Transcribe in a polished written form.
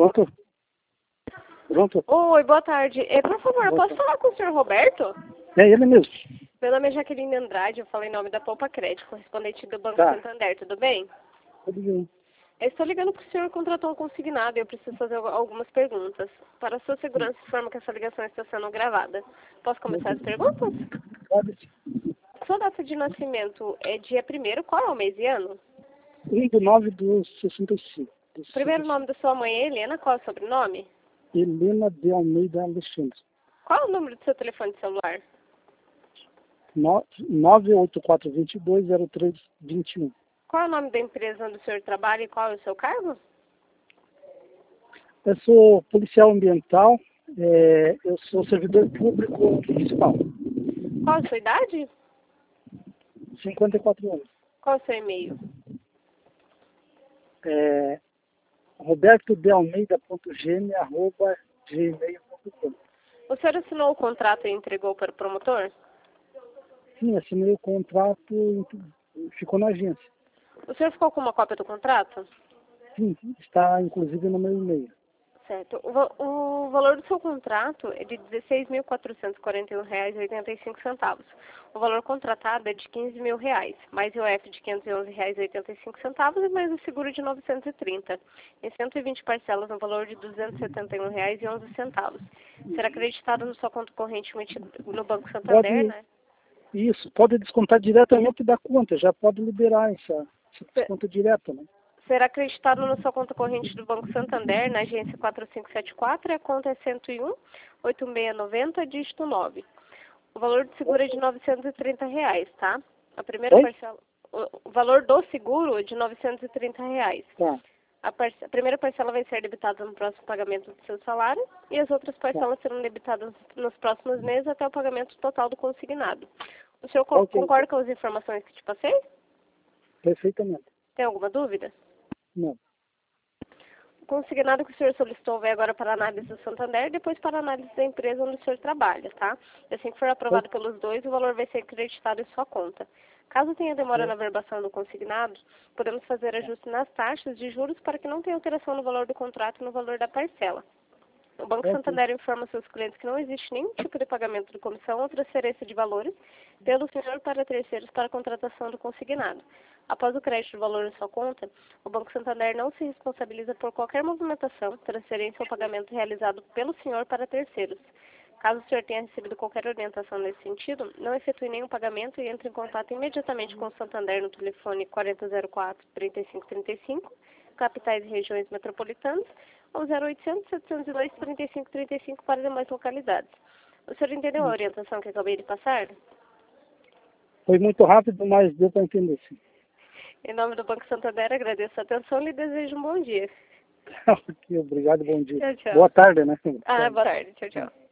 Pronto? Pronto? Oi, boa tarde. Por favor, eu posso falar com o senhor Roberto? É ele mesmo. Meu nome é Jaqueline Andrade, eu falo em nome da Poupa Crédito, correspondente do Banco Tá. Santander, tudo bem? Tudo bem. Eu estou ligando para o senhor contratou um consignado e eu preciso fazer algumas perguntas. Para a sua segurança, informo que essa ligação está sendo gravada. Posso começar as perguntas? Pode ser. Sua data de nascimento é dia 1º, qual é o mês e ano? 1/9/65. Primeiro nome da sua mãe é Helena, qual é o sobrenome? Helena de Almeida Alexandre. Qual é o número do seu telefone celular? 984220321. Qual é o nome da empresa onde o senhor trabalha e qual é o seu cargo? Eu sou policial ambiental, eu sou servidor público municipal. Qual é a sua idade? 54 anos. Qual é o seu e-mail? robertodealmeida.gm@gmail.com. O senhor assinou o contrato e entregou para o promotor? Sim, assinei o contrato e ficou na agência. O senhor ficou com uma cópia do contrato? Sim, está inclusive no meu e-mail. Certo. O valor do seu contrato é de R$ 16.441,85. O valor contratado é de R$ 15.000, mais IOF de R$ 511,85 e mais o seguro de R$ 930. Em 120 parcelas no valor de R$ 271,11. Será acreditado na sua conta corrente emitida no Banco Santander, né? Isso, pode descontar diretamente da conta, já pode liberar essa desconto direto, né? Será acreditado na sua conta corrente do Banco Santander, na agência 4574, e a conta é 101-8690, dígito 9. O valor do seguro é de R$ 930, tá? A primeira parcela, o valor do seguro é de R$ 930. Tá. A primeira parcela vai ser debitada no próximo pagamento do seu salário e as outras parcelas serão debitadas nos próximos meses até o pagamento total do consignado. O senhor concorda com as informações que te passei? Perfeitamente. Tem alguma dúvida? Não. O consignado que o senhor solicitou vai agora para a análise do Santander e depois para a análise da empresa onde o senhor trabalha, tá? E assim que for aprovado pelos dois, o valor vai ser acreditado em sua conta. Caso tenha demora na verbação do consignado, podemos fazer ajuste nas taxas de juros para que não tenha alteração no valor do contrato e no valor da parcela. O Banco Santander informa seus clientes que não existe nenhum tipo de pagamento de comissão ou transferência de valores pelo senhor para terceiros para a contratação do consignado. Após o crédito do valor em sua conta, o Banco Santander não se responsabiliza por qualquer movimentação, transferência ou pagamento realizado pelo senhor para terceiros. Caso o senhor tenha recebido qualquer orientação nesse sentido, não efetue nenhum pagamento e entre em contato imediatamente com o Santander no telefone 4004-3535, capitais e regiões metropolitanas, ou 0800-702-3535 para demais localidades. O senhor entendeu a orientação que acabei de passar? Foi muito rápido, mas deu para entender, sim. Em nome do Banco Santander, agradeço a atenção e lhe desejo um bom dia. Ok, obrigado, bom dia. Tchau, tchau. Boa tarde, né? Boa tarde. Tchau, tchau.